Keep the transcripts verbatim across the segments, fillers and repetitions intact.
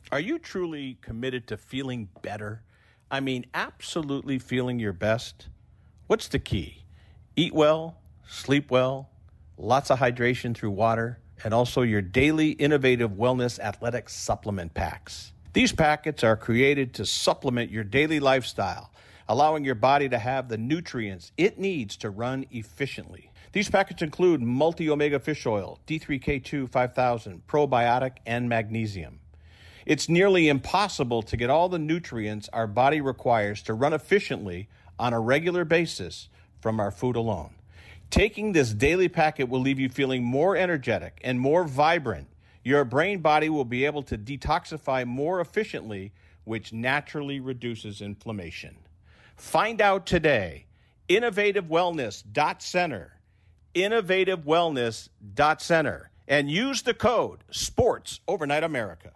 Are you truly committed to feeling better? I mean, absolutely feeling your best? What's the key? Eat well, sleep well, lots of hydration through water, and also your daily innovative wellness athletic supplement packs. These packets are created to supplement your daily lifestyle, allowing your body to have the nutrients it needs to run efficiently. These packets include multi-omega fish oil, D three K two five thousand, probiotic, and magnesium. It's nearly impossible to get all the nutrients our body requires to run efficiently on a regular basis from our food alone. Taking this daily packet will leave you feeling more energetic and more vibrant. Your brain body will be able to detoxify more efficiently, which naturally reduces inflammation. Find out today. innovative wellness dot center. innovative wellness dot center. And use the code SPORTS Overnight America.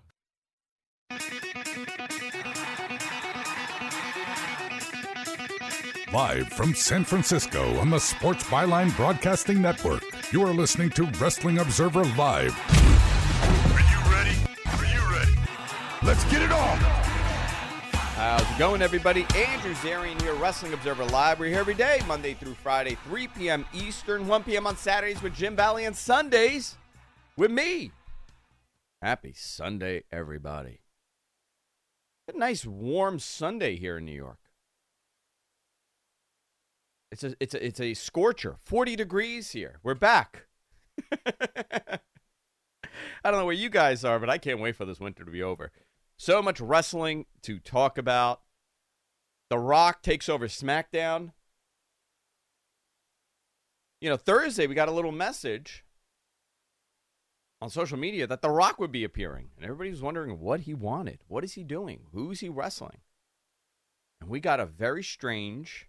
Live from San Francisco on the Sports Byline Broadcasting Network, you are listening to Wrestling Observer Live. Are you ready? Are you ready? Let's get it on! How's it going, everybody? Andrew Zarian here, Wrestling Observer Live. We're here every day, Monday through Friday, three p.m. Eastern, one p.m. on Saturdays with Jim Valley, and Sundays with me. Happy Sunday, everybody. A nice warm Sunday here in New York. It's a it's a it's a scorcher. forty degrees here. We're back. I don't know where you guys are, but I can't wait for this winter to be over. So much wrestling to talk about. The Rock takes over SmackDown. You know, Thursday we got a little message on social media that The Rock would be appearing. And everybody was wondering what he wanted. What is he doing? Who's he wrestling? And we got a very strange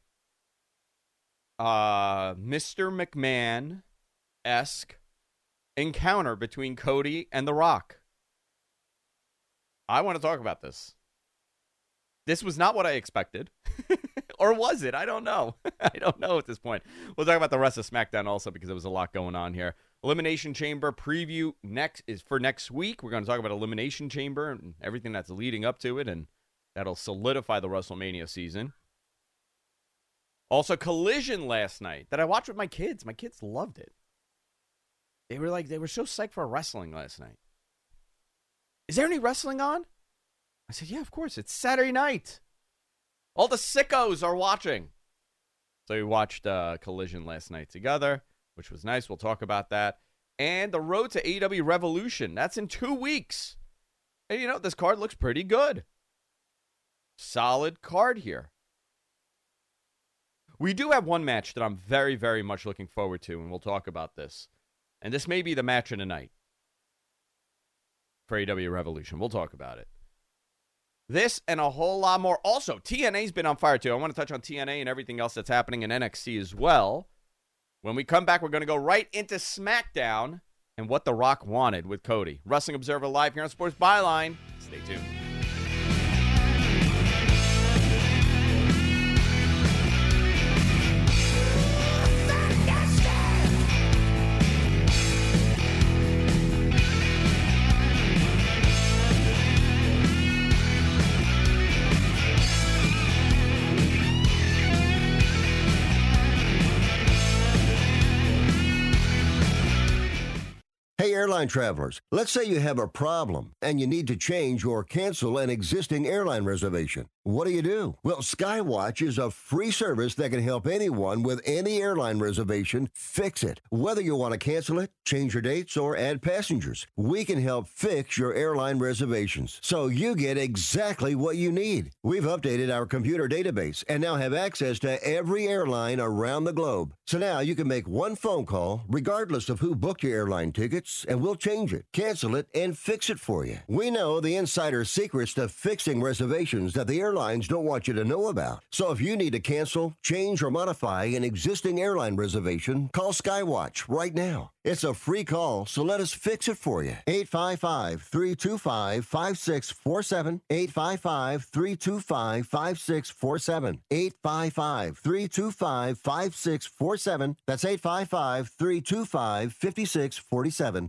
uh, Mister McMahon-esque encounter between Cody and The Rock. I want to talk about this. This was not what I expected. Or was it? I don't know. I don't know at this point. We'll talk about the rest of SmackDown also because there was a lot going on here. Elimination Chamber preview next is for next week. We're going to talk about Elimination Chamber and everything that's leading up to it, and that'll solidify the WrestleMania season. Also, Collision last night that I watched with my kids. My kids loved it. They were like, they were so psyched for wrestling last night. Is there any wrestling on? I said, yeah, of course. It's Saturday night. All the sickos are watching. So we watched uh, Collision last night together, which was nice. We'll talk about that. And the road to A E W Revolution. That's in two weeks. And, you know, this card looks pretty good. Solid card here. We do have one match that I'm very, very much looking forward to, and we'll talk about this. And this may be the match of the night for A E W Revolution. We'll talk about it. This and a whole lot more. Also, T N A's been on fire, too. I want to touch on T N A and everything else that's happening in N X T as well. When we come back, we're going to go right into SmackDown and what The Rock wanted with Cody. Wrestling Observer Live here on Sports Byline. Stay tuned. Hey, airline travelers, let's say you have a problem and you need to change or cancel an existing airline reservation. What do you do? Well, Skywatch is a free service that can help anyone with any airline reservation fix it. Whether you want to cancel it, change your dates, or add passengers, we can help fix your airline reservations so you get exactly what you need. We've updated our computer database and now have access to every airline around the globe. So now you can make one phone call regardless of who booked your airline tickets, and we'll change it, cancel it, and fix it for you. We know the insider secrets to fixing reservations that the airlines don't want you to know about. So if you need to cancel, change, or modify an existing airline reservation, call Skywatch right now. It's a free call, so let us fix it for you. eight five five, three two five, five six four seven. eight five five, three two five, five six four seven. eight five five, three two five, five six four seven. That's eight five five, three two five, five six four seven.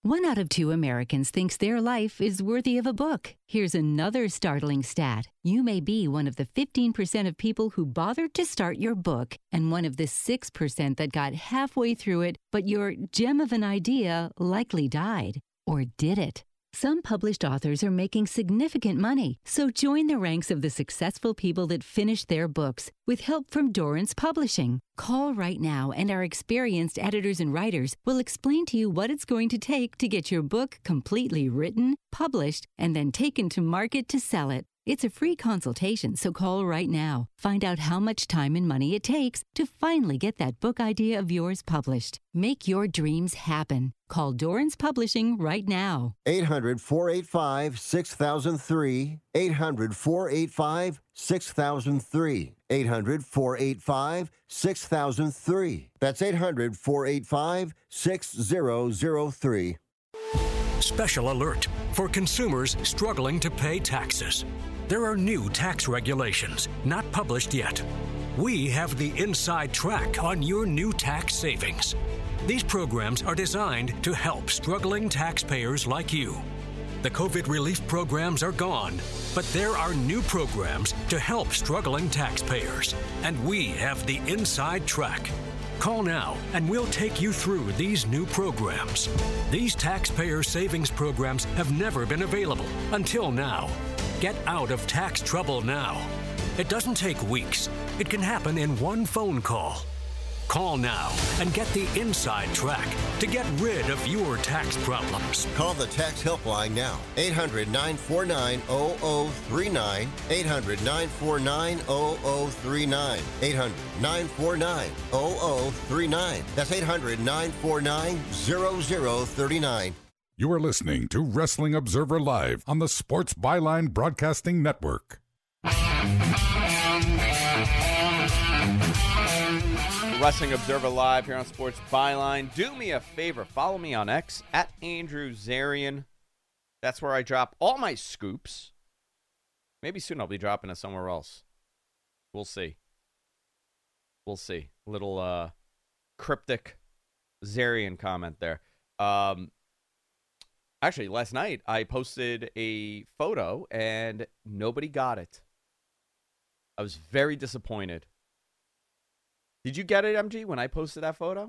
One out of two Americans thinks their life is worthy of a book. Here's another startling stat. You may be one of the fifteen percent of people who bothered to start your book and one of the six percent that got halfway through it, but your gem of an idea likely died. Or did it? Some published authors are making significant money, so join the ranks of the successful people that finished their books with help from Dorrance Publishing. Call right now and our experienced editors and writers will explain to you what it's going to take to get your book completely written, published, and then taken to market to sell it. It's a free consultation, so call right now. Find out how much time and money it takes to finally get that book idea of yours published. Make your dreams happen. Call Dorrance Publishing right now. eight hundred, four eight five, six thousand three. eight hundred, four eight five, six thousand three. eight hundred, four eight five, six thousand three. That's eight hundred, four eight five, six thousand three. Special alert for consumers struggling to pay taxes. There are new tax regulations not published yet. We have the inside track on your new tax savings. These programs are designed to help struggling taxpayers like you. The COVID relief programs are gone, but there are new programs to help struggling taxpayers, and we have the inside track. Call now and we'll take you through these new programs. These taxpayer savings programs have never been available until now. Get out of tax trouble now. It doesn't take weeks. It can happen in one phone call. Call now and get the inside track to get rid of your tax problems. Call the tax helpline now. eight hundred, nine four nine, zero zero three nine. eight hundred, nine four nine, zero zero three nine. eight hundred, nine four nine, zero zero three nine. That's eight hundred, nine four nine, zero zero three nine. You are listening to Wrestling Observer Live on the Sports Byline Broadcasting Network. Wrestling Observer Live here on Sports Byline. Do me a favor. Follow me on X, at Andrew Zarian. That's where I drop all my scoops. Maybe soon I'll be dropping it somewhere else. We'll see. We'll see. Little uh, cryptic Zarian comment there. Um, actually, last night I posted a photo and nobody got it. I was very disappointed. Did you get it, M G, when I posted that photo?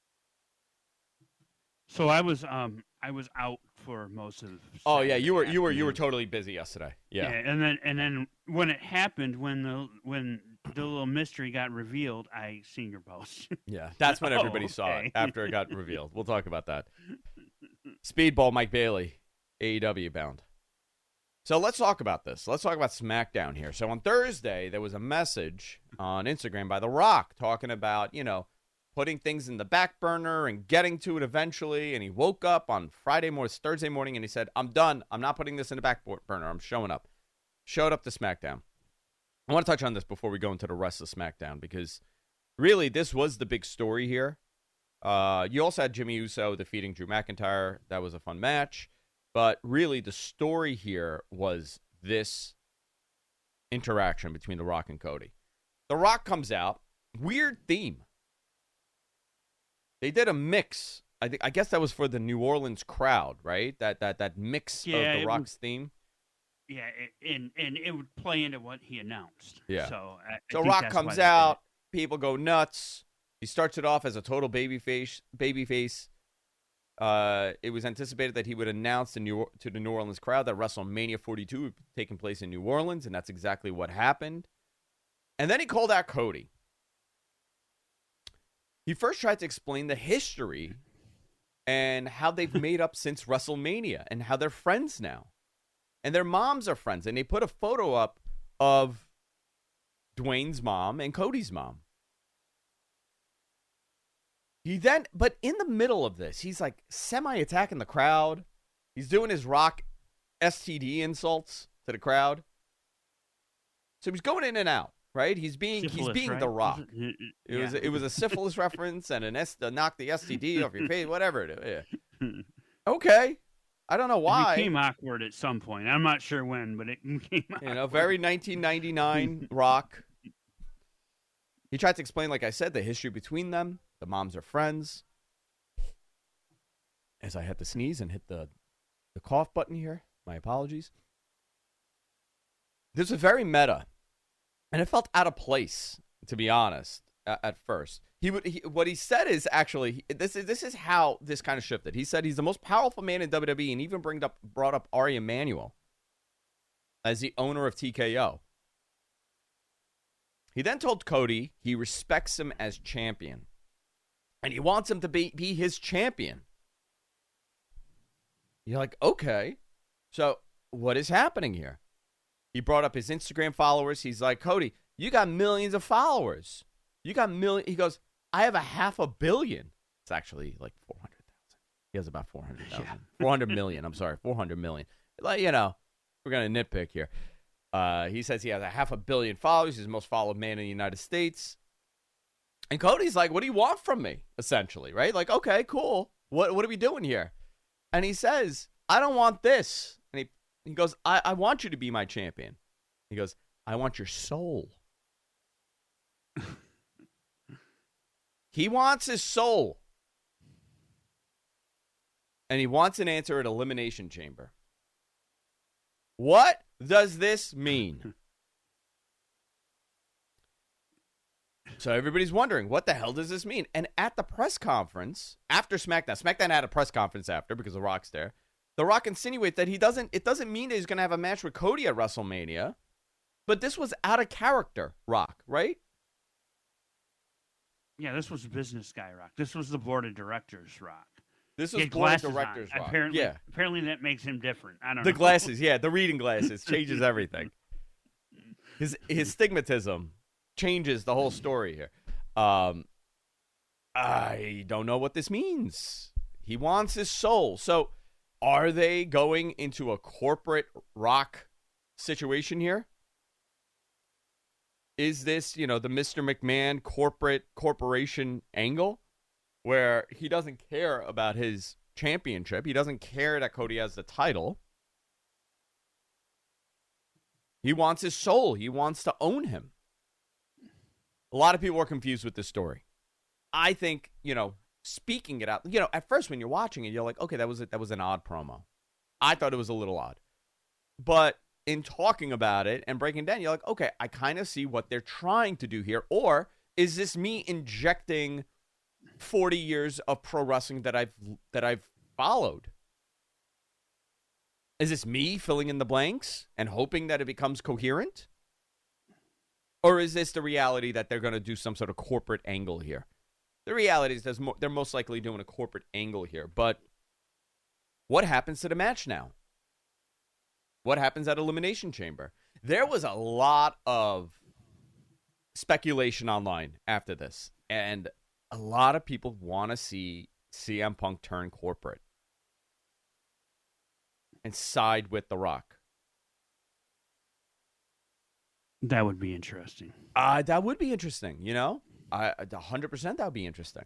So I was um I was out for most of. Oh yeah, you were Saturday you were you were afternoon. totally busy yesterday. Yeah. Yeah, and then and then when it happened, when the when the little mystery got revealed, I seen your post. Yeah, that's when everybody Oh, saw it, okay. after it got revealed. We'll talk about that. Speedball Mike Bailey, A E W bound. So let's talk about this. Let's talk about SmackDown here. So on Thursday, there was a message on Instagram by The Rock talking about, you know, putting things in the back burner and getting to it eventually. And he woke up on Friday morning, Thursday morning, and he said, I'm done. I'm not putting this in the back burner. I'm showing up. Showed up to SmackDown. I want to touch on this before we go into the rest of SmackDown because really this was the big story here. Uh, you also had Jimmy Uso defeating Drew McIntyre. That was a fun match. But really, the story here was this interaction between The Rock and Cody. The Rock comes out. Weird theme. They did a mix. I think I guess that was for the New Orleans crowd, right? That that that mix Yeah, of The it Rock's was- theme. Yeah, it, and and it would play into what he announced. Yeah. So I, I So think Rock that's why comes they did it. out. People go nuts. He starts it off as a total babyface. Babyface. Uh, it was anticipated that he would announce to, New, to the New Orleans crowd that WrestleMania forty-two would be taking place in New Orleans, and that's exactly what happened. And then he called out Cody. He first tried to explain the history and how they've made up since WrestleMania and how they're friends now. And their moms are friends. And they put a photo up of Dwayne's mom and Cody's mom. He then, but in the middle of this, he's like semi-attacking the crowd. He's doing his Rock S T D insults to the crowd. So he's going in and out, right? He's being Syphilis, he's being right? the Rock. Was it- It was yeah. it was a syphilis reference and an S to knock the S T D off your face, whatever it is. Yeah. Okay, I don't know why. It became awkward at some point. I'm not sure when, but it became awkward. You know, very nineteen ninety-nine Rock. He tried to explain, like I said, the history between them. The moms are friends. as I had to sneeze and hit the, the cough button here. My apologies. This was very meta, and it felt out of place, to be honest, at, at first. He would he, what he said is actually this is this is how this kind of shifted. He said he's the most powerful man in W W E, and even bring up brought up Ari Emanuel as the owner of T K O. He then told Cody he respects him as champion, and he wants him to be be his champion. You're like, okay, so what is happening here? He brought up his Instagram followers. He's like, Cody, you got millions of followers. You got million. He goes, I have a half a billion. It's actually like four hundred thousand. He has about four hundred thousand. Yeah. four hundred million. I'm sorry, four hundred million. Like, you know, we're going to nitpick here. Uh, he says he has a half a billion followers. He's the most followed man in the United States. And Cody's like, what do you want from me? Essentially, right? Like, okay, cool. What what are we doing here? And he says, I don't want this. And he, he goes, I, I want you to be my champion. He goes, I want your soul. He wants his soul. And he wants an answer at Elimination Chamber. What does this mean? So everybody's wondering, what the hell does this mean? And at the press conference, after SmackDown, SmackDown had a press conference after because The Rock's there. The Rock insinuates that he doesn't, it doesn't mean that he's going to have a match with Cody at WrestleMania, but this was out of character, Rock, right? Yeah, this was business guy Rock. This was the board of directors Rock. This was board of directors on. Rock. Apparently, yeah. apparently that makes him different. I don't the know. The glasses, yeah, the reading glasses changes everything. His his stigmatism changes the whole story here. Um, I don't know what this means. He wants his soul. So are they going into a corporate Rock situation here? Is this, you know, the Mister McMahon corporate corporation angle where he doesn't care about his championship? He doesn't care that Cody has the title. He wants his soul. He wants to own him. A lot of people are confused with this story. I think, you know, speaking it out, you know, at first when you're watching it, you're like, okay, that was a, that was an odd promo. I thought it was a little odd. But in talking about it and breaking down, you're like, okay, I kind of see what they're trying to do here. Or is this me injecting forty years of pro wrestling that I've that I've followed? Is this me filling in the blanks and hoping that it becomes coherent? Or is this the reality that they're going to do some sort of corporate angle here? The reality is there's mo- they're most likely doing a corporate angle here. But what happens to the match now? What happens at Elimination Chamber? There was a lot of speculation online after this. And a lot of people want to see C M Punk turn corporate and side with The Rock. That would be interesting. Uh, that would be interesting, you know? I, one hundred percent that would be interesting.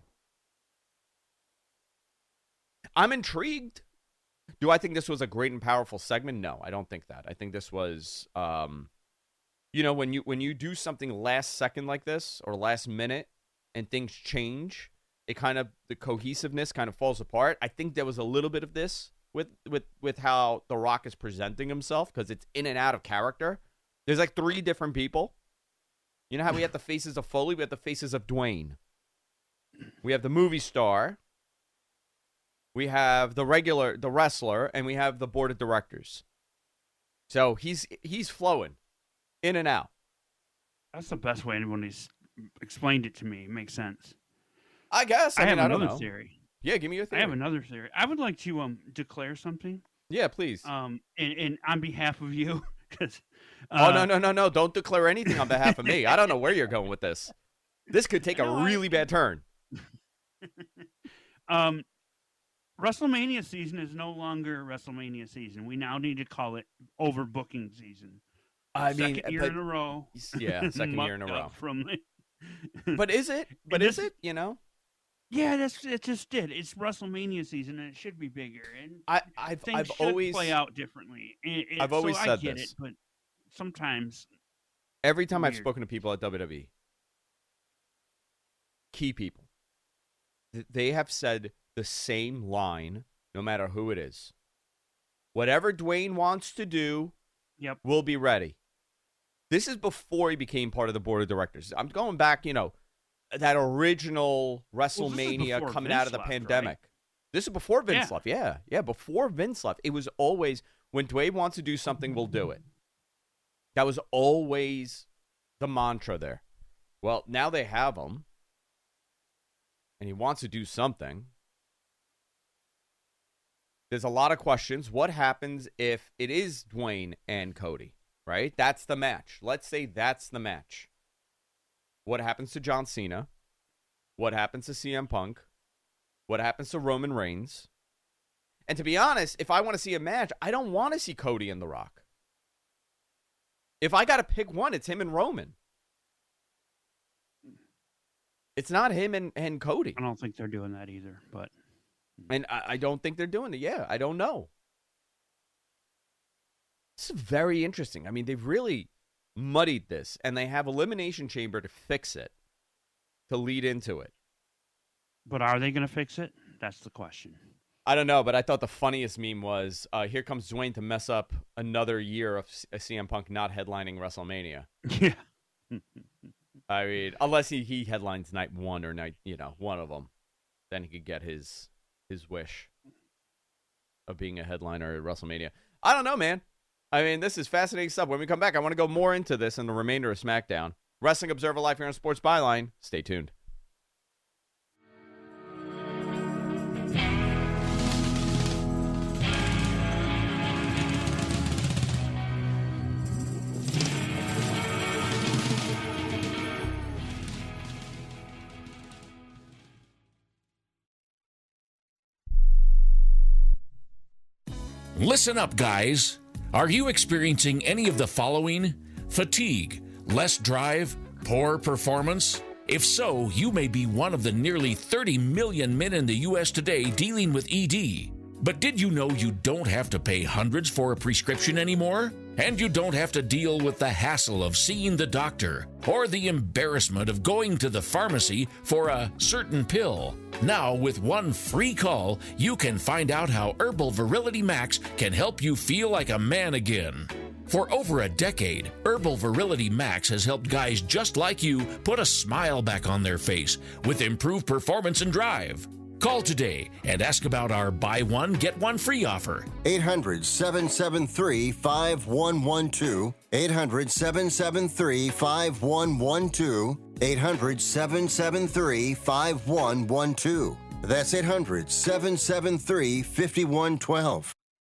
I'm intrigued. Do I think this was a great and powerful segment? No, I don't think that. I think this was, um, you know, when you when you do something last second like this or last minute and things change, it kind of, the cohesiveness kind of falls apart. I think there was a little bit of this with with with how The Rock is presenting himself because it's in and out of character. There's like three different people. You know how we have the faces of Foley? We have the faces of Dwayne. We have the movie star. We have the regular, the wrestler, and we have the board of directors. So he's he's flowing in and out. That's the best way anybody's explained it to me. It makes sense. I guess. I, I mean, have I don't another know. theory. Yeah, give me your theory. I have another theory. I would like to um declare something. Yeah, please. Um, and, and on behalf of you, because. Uh, oh no no no no! Don't declare anything on behalf of me. I don't know where you're going with this. This could take a no, really I... bad turn. um, WrestleMania season is no longer WrestleMania season. We now need to call it overbooking season. I second mean, year but, in a row. Yeah, second year in a row. From but is it? But is it? You know? Yeah, that's it. Just did. It's WrestleMania season, and it should be bigger. And I, I've, things I've should always play out differently. It, it, I've always so said I get this. It, but sometimes, every time weird. I've spoken to people at W W E, key people, they have said the same line no matter who it is. Whatever Dwayne wants to do, yep, we'll be ready. This is before he became part of the board of directors. I'm going back, you know, that original WrestleMania well, coming Vince out of the left, pandemic. Right? This is before Vince yeah. left. Yeah, yeah, before Vince left. It was always, when Dwayne wants to do something, we'll do it. That was always the mantra there. Well, now they have him, and he wants to do something. There's a lot of questions. What happens if it is Dwayne and Cody, right? That's the match. Let's say that's the match. What happens to John Cena? What happens to C M Punk? What happens to Roman Reigns? And to be honest, if I want to see a match, I don't want to see Cody and The Rock. If I got to pick one, it's him and Roman. It's not him and, and Cody. I don't think they're doing that either, but... And I, I don't think they're doing it. Yeah, I don't know. This is very interesting. I mean, they've really muddied this, and they have Elimination Chamber to fix it, to lead into it. But are they going to fix it? That's the question. I don't know, but I thought the funniest meme was, uh, here comes Dwayne to mess up another year of C- C M Punk not headlining WrestleMania. Yeah. I mean, unless he, he headlines night one or night, you know, one of them, then he could get his... his wish of being a headliner at WrestleMania. I don't know, man. I mean, this is fascinating stuff. When we come back, I want to go more into this and the remainder of SmackDown. Wrestling Observer Live here on Sports Byline. Stay tuned. Listen up, guys. Are you experiencing any of the following? Fatigue, less drive, poor performance? If so, you may be one of the nearly thirty million men in the U S today dealing with E D. But did you know you don't have to pay hundreds for a prescription anymore? And you don't have to deal with the hassle of seeing the doctor or the embarrassment of going to the pharmacy for a certain pill. Now, with one free call, you can find out how Herbal Virility Max can help you feel like a man again. For over a decade, Herbal Virility Max has helped guys just like you put a smile back on their face with improved performance and drive. Call today and ask about our buy one, get one free offer. eight hundred, seven seven three, five one one two. eight hundred, seven seven three, five one one two. eight hundred, seven seven three, five one one two. That's eight hundred, seven seven three, five one one two.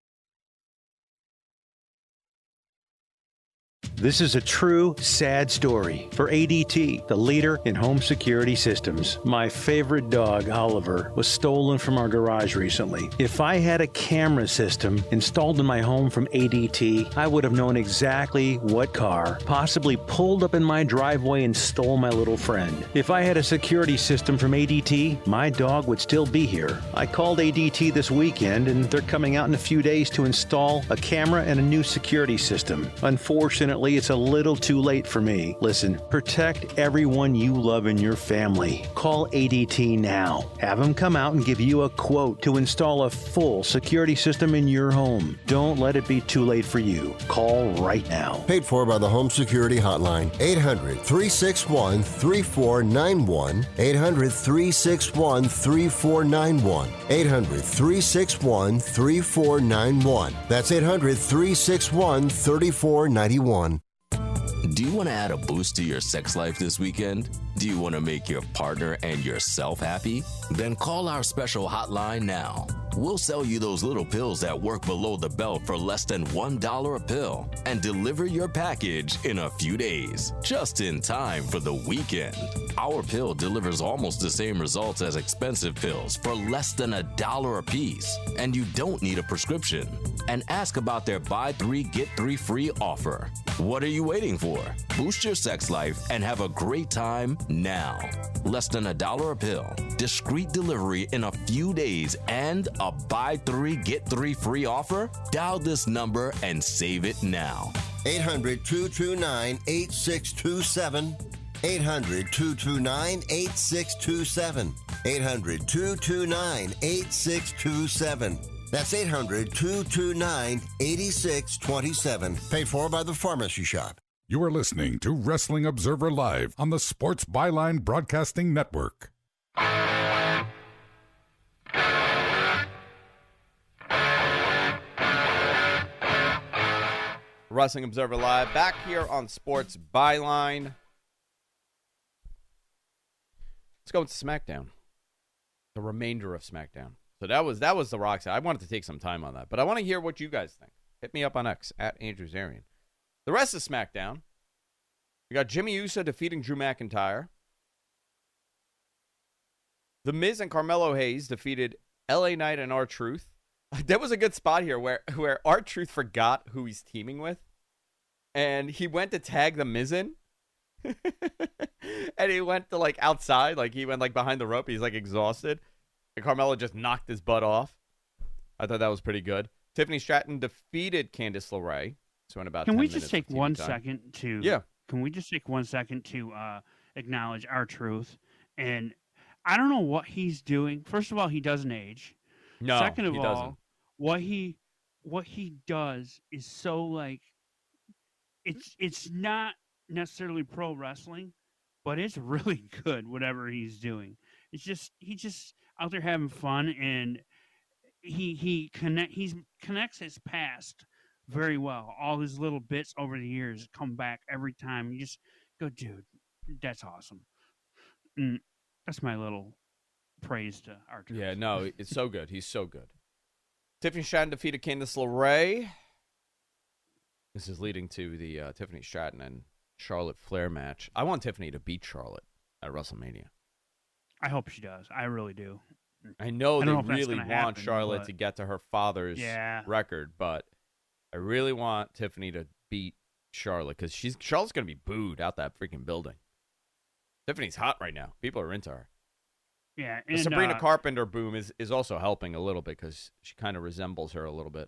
This is a true, sad story for A D T, the leader in home security systems. My favorite dog, Oliver, was stolen from our garage recently. If I had a camera system installed in my home from A D T, I would have known exactly what car possibly pulled up in my driveway and stole my little friend. If I had a security system from A D T, my dog would still be here. I called A D T this weekend, and they're coming out in a few days to install a camera and a new security system. Unfortunately, it's a little too late for me. Listen, protect everyone you love in your family. Call A D T now. Have them come out and give you a quote to install a full security system in your home. Don't let it be too late for you. Call right now. Paid for by the Home Security Hotline. eight hundred, three six one, three four nine one. eight hundred, three six one, three four nine one. eight hundred, three six one, three four nine one. That's eight hundred, three six one, three four nine one. Do you want to add a boost to your sex life this weekend? Do you want to make your partner and yourself happy? Then call our special hotline now. We'll sell you those little pills that work below the belt for less than one dollar a pill and deliver your package in a few days, just in time for the weekend. Our pill delivers almost the same results as expensive pills for less than a dollar a piece, and you don't need a prescription. And ask about their buy three, get three free offer. What are you waiting for? Boost your sex life and have a great time now. Less than a dollar a pill, discreet delivery in a few days, and a buy three, get three free offer? Dial this number and save it now. eight hundred, two two nine, eight six two seven. eight hundred, two two nine, eight six two seven. eight hundred, two two nine, eight six two seven. That's eight hundred, two two nine, eight six two seven. Paid for by the Pharmacy Shop. You are listening to Wrestling Observer Live on the Sports Byline Broadcasting Network. Wrestling Observer Live, back here on Sports Byline. Let's go into SmackDown. The remainder of SmackDown. So that was that was the Rock side. I wanted to take some time on that, but I want to hear what you guys think. Hit me up on X, at Andrew Zarian. The rest of SmackDown, we got Jimmy Uso defeating Drew McIntyre. The Miz and Carmelo Hayes defeated L A Knight and R-Truth. There was a good spot here where, where R-Truth forgot who he's teaming with, and he went to tag the Miz in. And he went to, like, outside. Like, he went, like, behind the rope. He's, like, exhausted. And Carmelo just knocked his butt off. I thought that was pretty good. Tiffany Stratton defeated Candice LeRae. So in about Can ten we minutes just take of one T V time. second to... Yeah. Can we just take one second to uh, acknowledge R-Truth? And I don't know what he's doing. First of all, he doesn't age. No, Second of he all, doesn't. what he what he does is so like it's it's not necessarily pro wrestling, but it's really good. Whatever he's doing, it's just he's just out there having fun, and he he connect he's connects his past very well. All his little bits over the years come back every time. You just go, dude, that's awesome. Mm, that's my little praise to R-Truth. Yeah, no, it's so good. He's so good. Tiffany Stratton defeated Candice LeRae. This is leading to the uh, Tiffany Stratton and Charlotte Flair match. I want Tiffany to beat Charlotte at WrestleMania. I hope she does. I really do. I know I they don't know if that's really gonna want happen, Charlotte but- to get to her father's Yeah. record, but I really want Tiffany to beat Charlotte because she's Charlotte's going to be booed out that freaking building. Tiffany's hot right now. People are into her. Yeah, The and Sabrina uh, Carpenter boom is, is also helping a little bit because she kind of resembles her a little bit.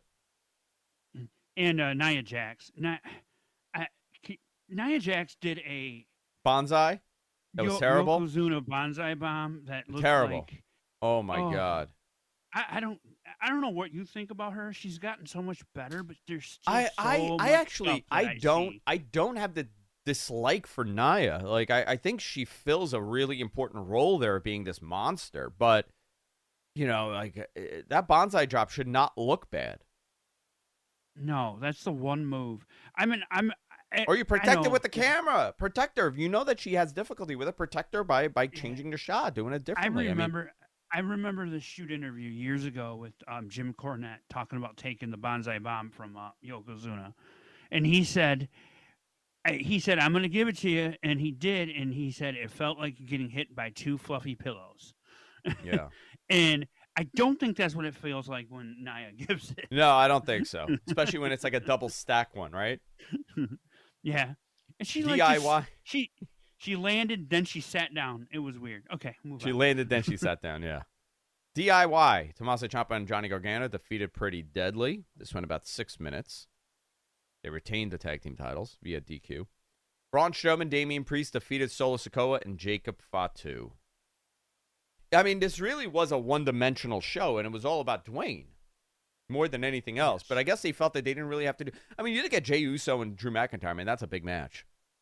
and uh, Nia Jax. Nia, I, K- Nia Jax did a Bonsai? That was Yo- terrible? Yokozuna bonsai bomb that looked Terrible. like. Oh, my Oh. God. I, I don't. I don't know what you think about her. She's gotten so much better, but there's still I, so I, much I actually, stuff that I I don't, see. I don't have the dislike for Nia. Like, I, I think she fills a really important role there, being this monster. But, you know, like uh, that bonsai drop should not look bad. No, that's the one move. I mean, I'm. I, Or you I protect her know- with the camera. Protect her. If you know that she has difficulty with it, protect her by by changing the shot, doing it I differently. mean, remember. I remember the shoot interview years ago with um, Jim Cornette talking about taking the bonsai bomb from uh, Yokozuna, and he said, I- "He said I'm going to give it to you," and he did, and he said it felt like getting hit by two fluffy pillows. yeah. And I don't think that's what it feels like when Nia gives it. No, I don't think so. Especially when it's like a double stack one, right? Yeah, and she like D I just- Y. she she landed, then she sat down. It was weird. Okay, move She on. landed, then she sat down, yeah. D I Y. Tommaso Ciampa and Johnny Gargano defeated Pretty Deadly. This went about six minutes. They retained the tag team titles via D Q. Braun Strowman, Damian Priest defeated Solo Sikoa and Jacob Fatu. I mean, this really was a one-dimensional show, and it was all about Dwayne more than anything else. But I guess they felt that they didn't really have to do... I mean, you did get Jey Uso and Drew McIntyre. I mean, that's a big match.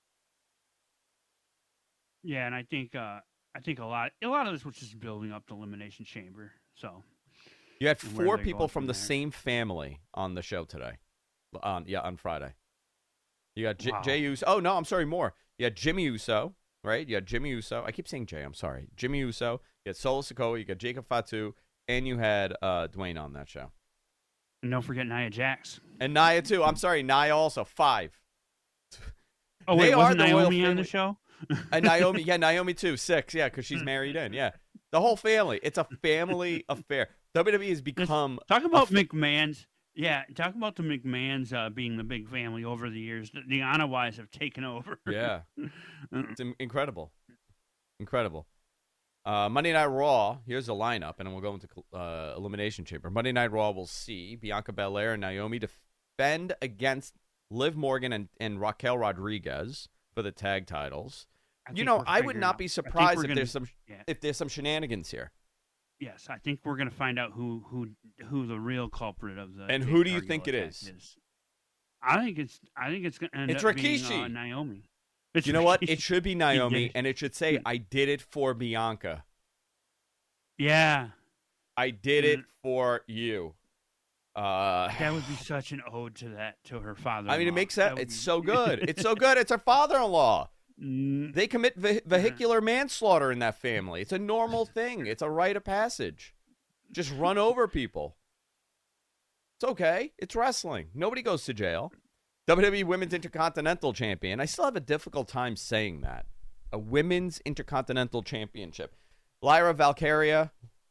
Yeah, and I think uh, I think a lot a lot of this was just building up the Elimination Chamber. So You had And where four they people go from from the there. same family on the show today. On yeah, on Friday. You got J- Wow. Jey Uso. Oh no, I'm sorry, more. You had Jimmy Uso, right? You had Jimmy Uso. I keep saying Jay. I'm sorry, Jimmy Uso. You had Solo Sikoa. You got Jacob Fatu, and you had uh, Dwayne on that show. and don't forget Nia Jax. And Nia too. I'm sorry, Nia also five. Oh They wait, are wasn't the royal Naomi on family. the show? And Naomi, yeah, Naomi too, six, yeah, because she's married in, yeah. The whole family. It's a family affair. W W E has become Talk about McMahon's. Yeah, talk about the McMahons uh, being the big family over the years. The, the Anoa'i's have taken over. Yeah. It's in- incredible. Incredible. Uh, Monday Night Raw, here's the lineup, and then we'll go into uh, Elimination Chamber. Monday Night Raw will see Bianca Belair and Naomi defend against Liv Morgan and, and Raquel Rodriguez for the tag titles. I You think know, we're I would figuring not out- be I think surprised we're if gonna- there's some yeah. if there's some shenanigans here. Yes, I think we're going to find out who who who the real culprit of the. And Jade who do you Cargill think it attack is? I think it's I think it's going to end It's up Rikishi. being uh, Naomi. It's You know what? Rikishi. It should be He Naomi, did. and it should say, "I did it for Bianca. Yeah, I did it Mm. for you." Uh, that would be such an ode to that to her father. I mean, it makes that. would It's be- so good. It's so good. It's her father-in-law. Mm, They commit ve- vehicular manslaughter in that family. It's a normal thing. It's a rite of passage. Just run over people. It's okay. It's wrestling. Nobody goes to jail. W W E Women's Intercontinental Champion. I still have a difficult time saying that. A Women's Intercontinental Championship. Lyra Valkyria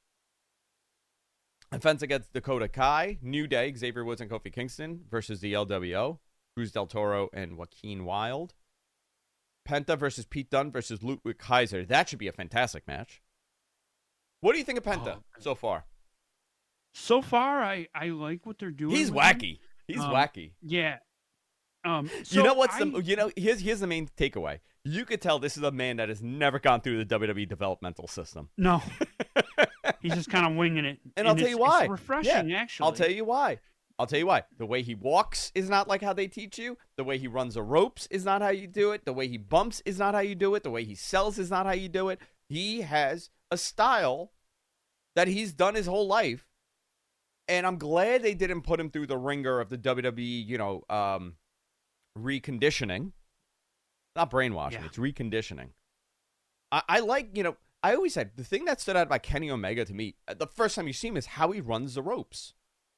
defense against Dakota Kai. New Day, Xavier Woods and Kofi Kingston versus the L W O. Cruz del Toro and Joaquin Wilde. Penta versus Pete Dunne versus Ludwig Kaiser. That should be a fantastic match. What do you think of Penta Oh, so far? So far, I I like what they're doing. He's with him. wacky. He's Um, wacky. Yeah. Um, You so know what's I- the you know here's here's the main takeaway. You could tell this is a man that has never gone through the W W E developmental system. No. He's just kind of winging it. And I'll tell it's- you why. It's refreshing, Yeah, actually. I'll tell you why. I'll tell you why. The way he walks is not like how they teach you. The way he runs the ropes is not how you do it. The way he bumps is not how you do it. The way he sells is not how you do it. He has a style that he's done his whole life. And I'm glad they didn't put him through the ringer of the W W E, you know, um, reconditioning. Not brainwashing, Yeah. it's reconditioning. I, I like, you know, I always said the thing that stood out about Kenny Omega to me, uh, the first time you see him is how he runs the ropes.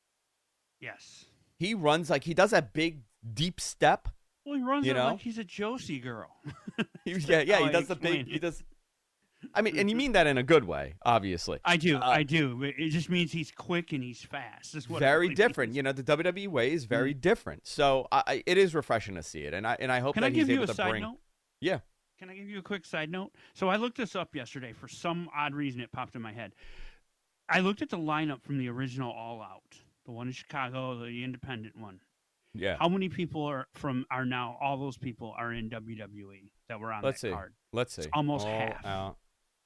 Yes. He runs like he does that big, deep step. Well, he runs You it know? like he's a Josie girl. He- That's yeah, yeah, how he I does the explain big, he it. does. I mean, and you mean that in a good way, obviously. I do, Uh, I do. But it just means he's quick and he's fast. Is what it Very really different. means. You know, the W W E way is very different. So I, I, it is refreshing to see it, and I and I hope Can that I he's give you able a to side bring. note? Yeah. Can I give you a quick side note? So I looked this up yesterday for some odd reason. It popped in my head. I looked at the lineup from the original All Out, the one in Chicago, the independent one. Yeah. How many people are from are now? All those people are in W W E that were on Let's that see. card. Let's see. It's almost All half. Out.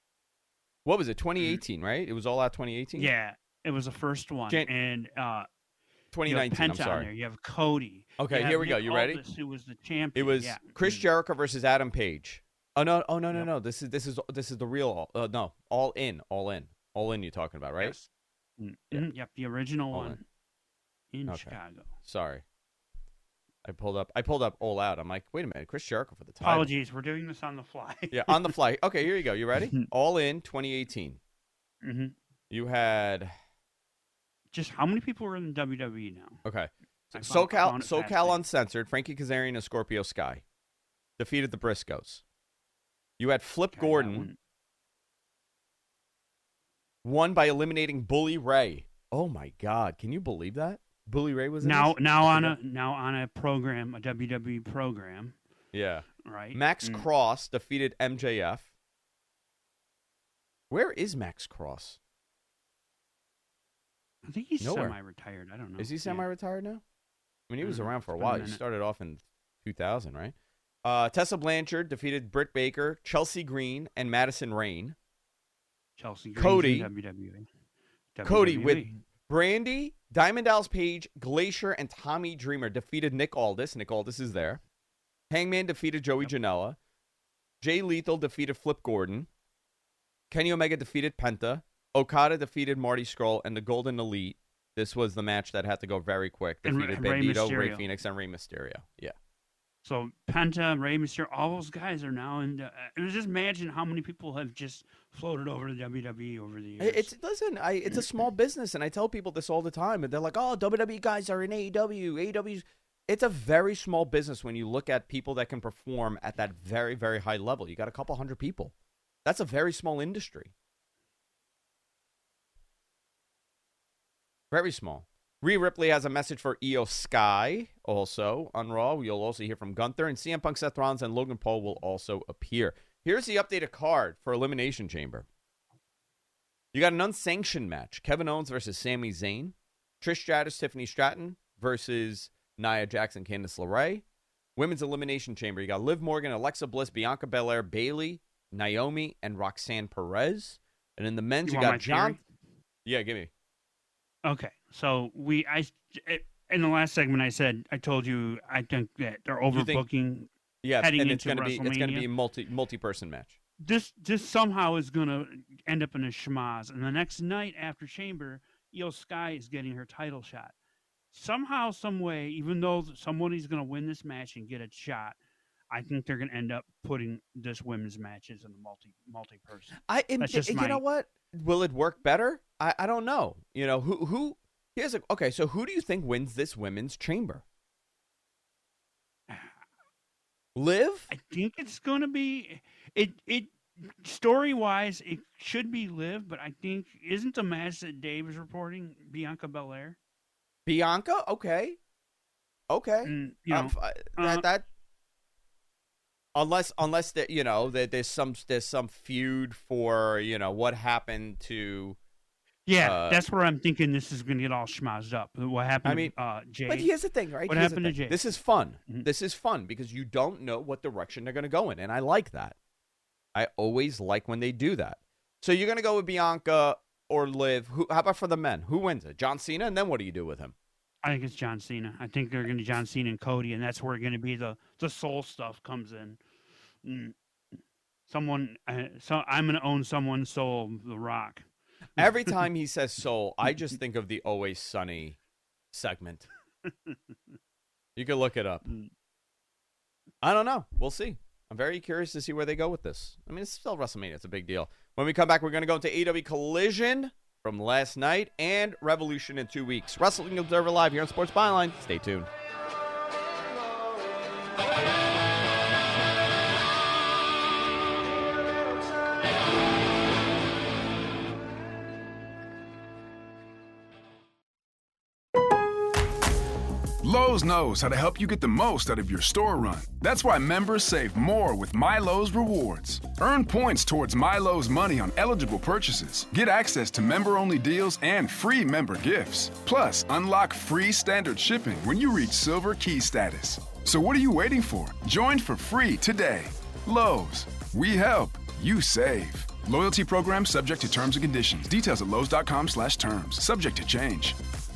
What was it? twenty eighteen, right? It was All Out twenty eighteen. Yeah, it was the first one, Jan- and uh, twenty you have nineteen. I'm Penta on sorry. there. You have Cody. Okay, You have here we go. Nick You ready? Aldis, who was the champion? It was yeah. Chris Mm. Jericho versus Adam Page. Oh no! Oh no! No! Yep. No! This is this is this is the real. Uh, no, all in, all in, all in. You're talking about, right? Yes. Mm, mm, Yep, the original All one in Okay. Chicago. Sorry. I pulled up. I pulled up All Out. I'm like, wait a minute, Chris Jericho for the title. Apologies, we're doing this on the fly. Yeah, on the fly. Okay, here you go. You ready? All in twenty eighteen. hmm You had Just how many people are in the W W E now? okay. I found- I SoCal found it SoCal fascinating. Uncensored. Frankie Kazarian and Scorpio Sky defeated the Briscoes. You had Flip Okay, that Gordon one. won by eliminating Bully Ray. Oh my God! Can you believe that? Bully Ray was in Now, this? now on a now on a program, a W W E program, Yeah. right? Max Mm. Cross defeated M J F. Where is Max Cross? I think he's Nowhere. semi-retired. I don't know. Is he Yeah. semi-retired now? I mean, he I was don't know. around for a It's been a while. He minute. started off in two thousand, right? Uh, Tessa Blanchard defeated Britt Baker, Chelsea Green, and Madison Rain. Chelsea Green's Cody. in W W E. Cody W W E. with Brandy, Diamond Dallas Page, Glacier, and Tommy Dreamer defeated Nick Aldis. Nick Aldis is there. Hangman defeated Joey Janela. Jay Lethal defeated Flip Gordon. Kenny Omega defeated Penta. Okada defeated Marty Scurll, and the Golden Elite. This was the match that had to go very quick. And Defeated Rey Bandito, Rey Mysterio. Phoenix, and Rey Mysterio. Yeah. So Penta, Rey Mysterio, all those guys are now in. Uh, it was just imagine how many people have just floated over to W W E over the years. It- It's listen, I it's a small business, and I tell people this all the time, and they're like, "Oh, W W E guys are in A E W. A E W's." It's a very small business when you look at people that can perform at that very, very high level. You got a couple hundred people. That's a very small industry. Very small. Rhea Ripley has a message for Io Sky also on Raw. You'll also hear from Gunther, and C M Punk, Seth Rollins, and Logan Paul will also appear. Here's the updated card for Elimination Chamber. You got an unsanctioned match. Kevin Owens versus Sami Zayn. Trish Stratus, Tiffany Stratton versus Nia Jackson, Candice LeRae. Women's Elimination Chamber. You got Liv Morgan, Alexa Bliss, Bianca Belair, Bayley, Naomi, and Roxanne Perez. And in the men's, You you, want got my John. theory? Yeah, give me. Okay, so we I in the last segment I said I told you I think that they're You think- overbooking. Yes, heading and it's into gonna be it's gonna WrestleMania. be a multi multi person match. This this somehow is going to end up in a schmaz. And the next night after Chamber, Io Sky is getting her title shot. Somehow, some way, even though somebody's going to win this match and get a shot, I think they're going to end up putting this women's matches in a multi multi person. I and, That's just you my, know what? Will it work better? I, I don't know. You know who who here's a okay. So who do you think wins this women's Chamber? Liv? I think it's going to be it. It story wise, it should be Liv, but I think isn't the match that Dave is reporting Bianca Belair? Bianca? Okay. Okay. And, you Um, know, f- uh, that that unless unless that you know that there's some there's some feud for you know what happened to. Yeah, uh, that's where I'm thinking this is going to get all schmozzed up. What happened I mean, to uh, Jay? But here's the thing, right? What Here's the happened to thing. Jay? This is fun. Mhm. This is fun because you don't know what direction they're going to go in, and I like that. I always like when they do that. So you're going to go with Bianca or Liv. Who? How about for the men? Who wins it? John Cena, and then what do you do with him? I think it's John Cena. I think they're going to John Cena and Cody, and that's where going to be the the soul stuff comes in. Mm. Someone, uh, so I'm going to own someone's soul, The Rock. Every time he says soul, I just think of the Always Sunny segment. You can look it up. I don't know. We'll see. I'm very curious to see where they go with this. I mean, it's still WrestleMania. It's a big deal. When we come back, we're going to go into A E W Collision from last night and Revolution in two weeks. Wrestling Observer Live here on Sports Byline. Stay tuned. Lowe's knows how to help you get the most out of your store run. That's why members save more with MyLowe's Rewards. Earn points towards MyLowe's money on eligible purchases. Get access to member-only deals and free member gifts. Plus, unlock free standard shipping when you reach Silver Key status. So what are you waiting for? Join for free today. Lowe's. We help. You save. Loyalty program subject to terms and conditions. Details at Lowe's.com slash terms. Subject to change.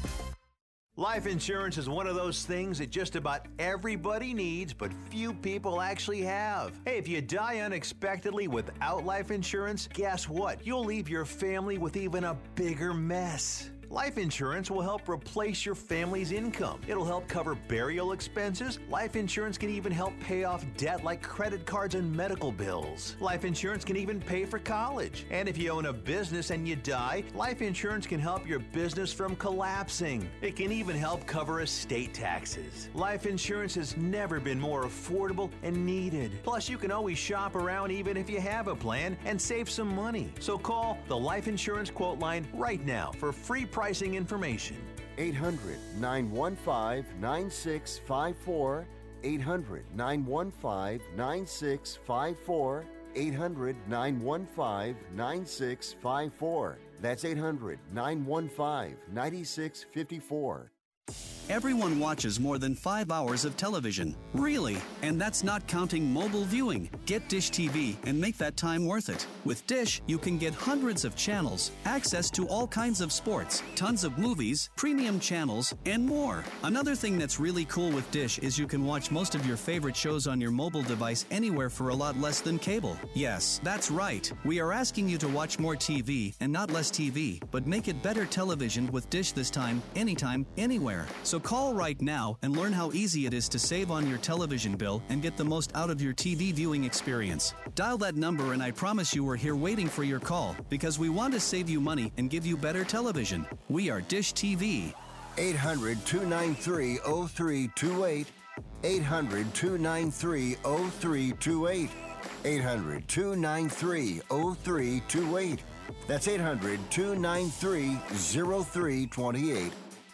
Life insurance is one of those things that just about everybody needs, but few people actually have. Hey, if you die unexpectedly without life insurance, guess what? You'll leave your family with even a bigger mess. Life insurance will help replace your family's income. It'll help cover burial expenses. Life insurance can even help pay off debt like credit cards and medical bills. Life insurance can even pay for college. And if you own a business and you die, life insurance can help your business from collapsing. It can even help cover estate taxes. Life insurance has never been more affordable and needed. Plus, you can always shop around even if you have a plan and save some money. So call the Life Insurance Quote Line right now for free pricing information. eight hundred, nine one five, nine six five four. eight hundred, nine one five, nine six five four. eight hundred, nine one five, nine six five four. That's eight hundred, nine one five, nine six five four. Everyone watches more than five hours of television. Really? And that's not counting mobile viewing. Get Dish T V and make that time worth it. With Dish, you can get hundreds of channels, access to all kinds of sports, tons of movies, premium channels, and more. Another thing that's really cool with Dish is you can watch most of your favorite shows on your mobile device anywhere for a lot less than cable. Yes, that's right. We are asking you to watch more T V and not less T V, but make it better television with Dish this time, anytime, anywhere. So call right now and learn how easy it is to save on your television bill and get the most out of your T V viewing experience. Dial that number and I promise you we're here waiting for your call because we want to save you money and give you better television. We are Dish T V. eight hundred, two nine three, oh three two eight. eight hundred, two nine three, oh three two eight. eight hundred, two nine three, oh three two eight. That's eight hundred, two nine three, oh three two eight.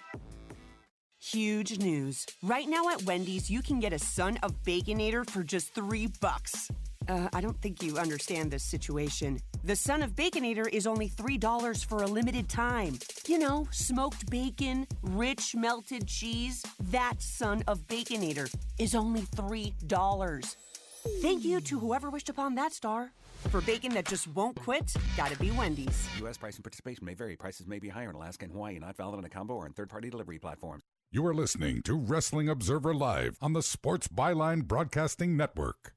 Huge news. Right now at Wendy's, you can get a Son of Baconator for just three bucks. Uh, I don't think you understand this situation. The Son of Baconator is only three dollars for a limited time. You know, smoked bacon, rich melted cheese. That Son of Baconator is only three dollars. Thank you to whoever wished upon that star. For bacon that just won't quit, gotta be Wendy's. U S price and participation may vary. Prices may be higher in Alaska and Hawaii, not valid on a combo or in third-party delivery platforms. You are listening to Wrestling Observer Live on the Sports Byline Broadcasting Network.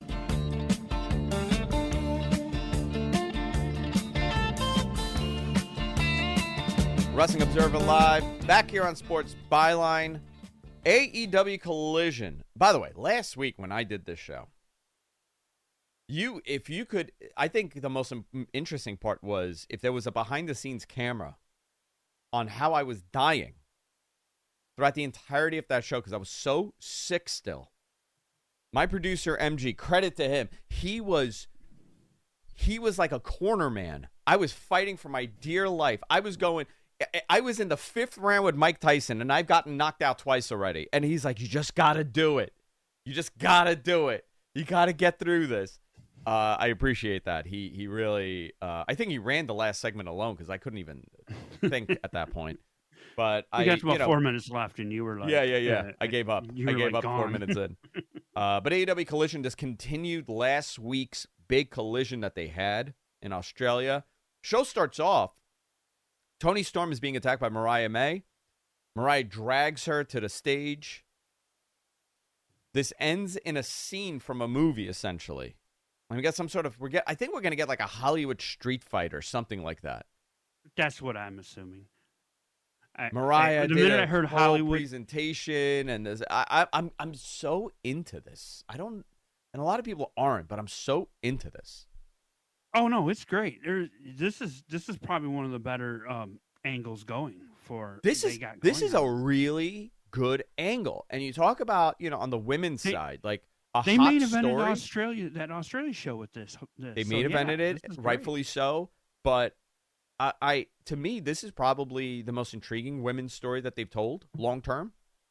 Wrestling Observer Live, back here on Sports Byline. A E W Collision. By the way, last week when I did this show, you, if you could, I think the most interesting part was if there was a behind-the-scenes camera on how I was dying throughout the entirety of that show because I was so sick still. My producer, M G, credit to him. He was, he was like a corner man. I was fighting for my dear life. I was going... I was in the fifth round with Mike Tyson, and I've gotten knocked out twice already. And he's like, you just got to do it. You just got to do it. You got to get through this. Uh, I appreciate that. He he really, uh, I think he ran the last segment alone because I couldn't even think at that point. But you I got about you know, four minutes left, and you were like, yeah, yeah, yeah. Uh, I gave up. You I were gave like up four gone. minutes in. Uh, but A E W Collision just continued last week's big collision that they had in Australia. Show starts off. Toni Storm is being attacked by Mariah May. Mariah drags her to the stage. This ends in a scene from a movie, essentially. And we got some sort of, we get. I think we're going to get like a Hollywood street fight or something like that. That's what I'm assuming. I, Mariah I, the did minute a I heard whole Hollywood presentation, and this, I, I, I'm, I'm so into this. I don't, and a lot of people aren't, but I'm so into this. Oh no, it's great. There, this is this is probably one of the better um, angles going for This they is got this going is a really good angle, and you talk about you know on the women's They- side, like a They hot main evented story. Australia that Australia show with this. this. They So, main yeah, evented it, this is great. rightfully so. But I, I, to me, this is probably the most intriguing women's story that they've told long term.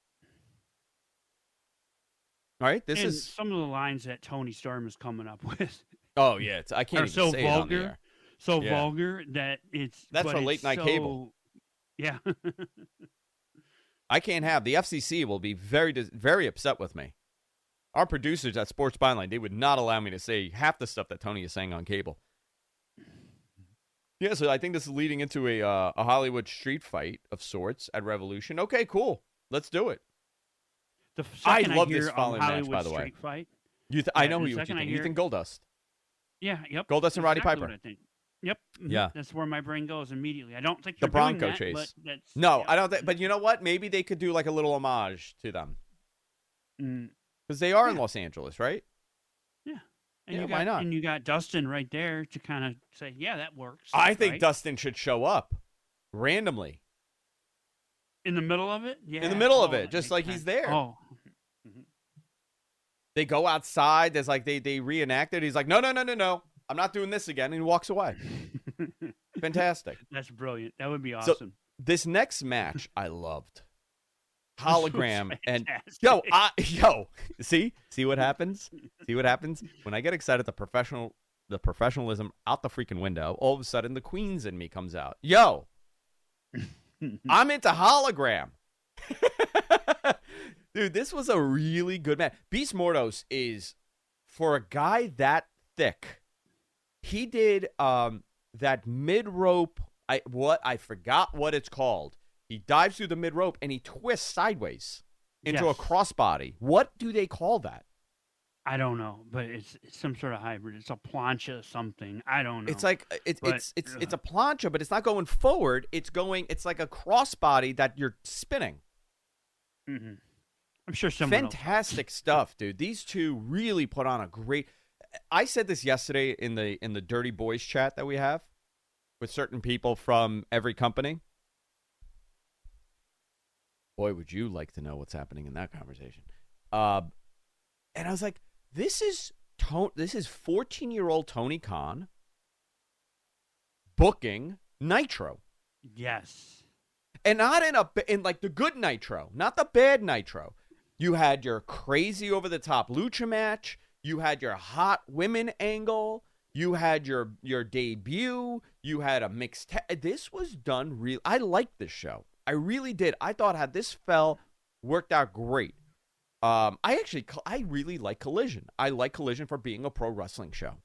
All right, this And is some of the lines that Toni Storm is coming up with. oh yeah, it's, I can't are even so say it on the vulgar, air. so Yeah. vulgar that it's That's but for it's late night so- cable. Yeah. I can't have the F C C will be very dis- very upset with me. Our producers at Sports Byline, they would not allow me to say half the stuff that Tony is saying on cable. Yeah, so I think this is leading into a uh, a Hollywood street fight of sorts at Revolution. Okay, cool, let's do it. The I second love hear this of following match, Hollywood by the way. Street Fight, You, th- I Yeah, know who the you, what you second I think. You hear- think Goldust? Yeah, yep. Goldust and Roddy exactly Piper. what I think. Yep. mhm, Yeah. That's where my brain goes immediately. I don't think The you're doing Bronco that, chase. But that's, No, yeah. I don't think. But you know what? Maybe they could do like a little homage to them Mm, because they are in Los Angeles, right? yeah. And Yeah, you got, why not? And you got Dustin right there to kind of say, yeah, that works. I think right? Dustin should show up randomly in the middle of it. Yeah. in the middle of oh, it, just makes like sense. he's there. Oh, They go outside. There's like they they reenact it. He's like, no, no, no, no, no. I'm not doing this again. And he walks away. Fantastic. that's brilliant. That would be So awesome. this next match I loved. Hologram was and fantastic. yo, I, yo, see, see what happens? See what happens when I get excited? The professional, the professionalism out the freaking window. All of a sudden, the Queens in me comes out. Yo, I'm into Hologram. Dude, this was a really good match. Beast Mordos is, for a guy that thick, he did um that mid rope. I what I forgot what it's called. He dives through the mid rope and he twists sideways into Yes. a crossbody. What do they call that? I don't know, but it's, it's some sort of hybrid. It's a plancha something. I don't know. It's like it's But, it's it's it's a plancha, but it's not going forward. It's going. It's like a crossbody that you're spinning. Mhm. I'm sure someone else- Fantastic stuff, dude. These two really put on a great. I said this yesterday in the in the Dirty Boys chat that we have with certain people from every company. Boy, would you like to know what's happening in that conversation? Uh, and I was like, "This is to- this is fourteen-year-old Tony Khan booking Nitro." Yes. And not in a in like the good Nitro, not the bad Nitro. You had your crazy over the top lucha match. You had your hot women angle. You had your your debut. You had a mixed. Te- this was done real. I liked this show. I really did. I thought had this fell worked out great. Um, I actually, I really like Collision. I like Collision for being a pro wrestling show.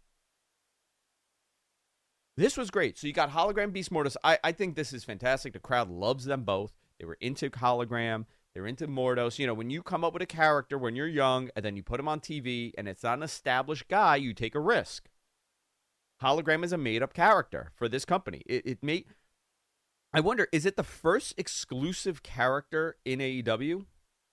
This was great. So you got Hologram Beast Mortis. I, I think this is fantastic. The crowd loves them both. They were into Hologram. They're into Mordos. You know, when you come up with a character when you're young and then you put him on T V and it's not an established guy, you take a risk. Hologram is a made-up character for this company. It, it may. I wonder, is it the first exclusive character in A E W?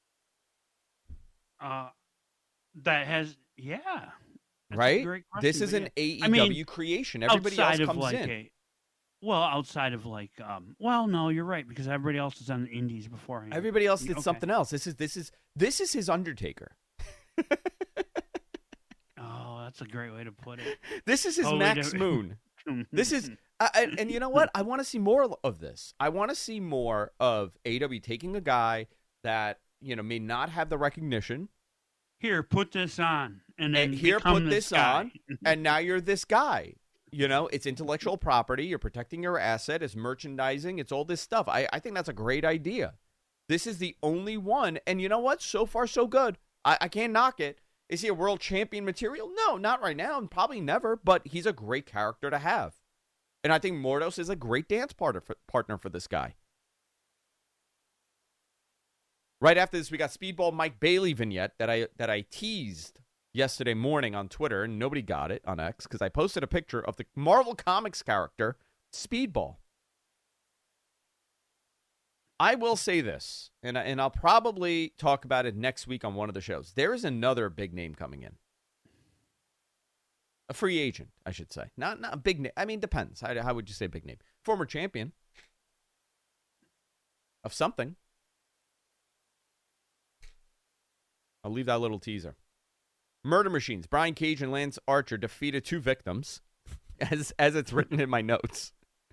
Uh, that has, yeah. That's right? a great question, This is but an yeah. A E W I mean, creation. Everybody else outside of comes like in. A, well, outside of like, um, well, no, you're right because everybody else is on the indies beforehand. Everybody else did Okay. something else. This is this is this is his Undertaker. Oh, that's a great way to put it. This is his Totally Max different. Moon. This is, I, I- and you know what? I want to see more of this. I want to see more of A E W taking a guy that you know may not have the recognition. Here, put this on, and then And here, become put this guy. on, and now you're this guy. You know, it's intellectual property. You're protecting your asset. It's merchandising. It's all this stuff. I, I think that's a great idea. This is the only one. And you know what? So far, so good. I, I can't knock it. Is he a world champion material? No, not right now, and probably never. But he's a great character to have. And I think Mordos is a great dance partner for, partner for this guy. Right after this, we got Speedball Mike Bailey vignette that I that I teased yesterday morning on Twitter, and nobody got it on X because I posted a picture of the Marvel Comics character Speedball. I will say this, and, I- and I'll probably talk about it next week on one of the shows. There is another big name coming in. A free agent, I should say. Not, not a big name. I mean, depends. How, how would you say big name? Former champion of something. I'll leave that little teaser. Murder Machines. Brian Cage and Lance Archer defeated two victims, as as it's written in my notes.